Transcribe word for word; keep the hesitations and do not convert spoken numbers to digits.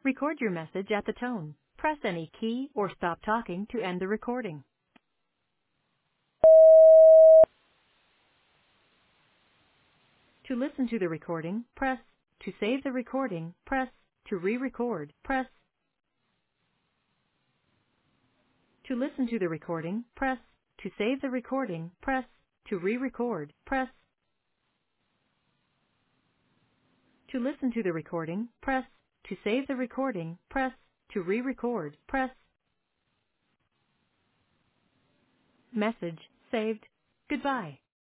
Record your message at the tone. Press any key or stop talking to end the recording. To listen to the recording, press. To save the recording, press. To re-record, press. To listen to the recording, press. To save the recording, press. To re-record, press. To listen to the recording, press. To save the recording, press. To re-record, press. Message saved. Goodbye.